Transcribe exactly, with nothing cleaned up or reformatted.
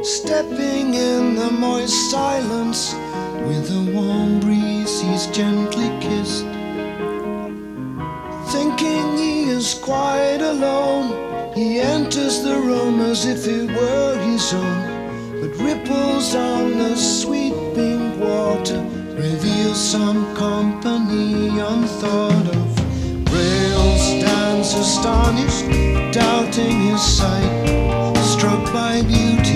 Stepping in the moist silence, with a warm breeze he's gently kissed. Thinking he is quite alone, he enters the room as if it were his own. But ripples on the sweeping water reveal some company unthought of. Rail stands astonished, doubting his sight.